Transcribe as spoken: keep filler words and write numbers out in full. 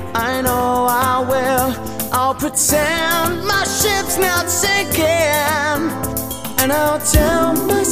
I know I will. I'll pretend my ship's not sinking, and I'll tell myself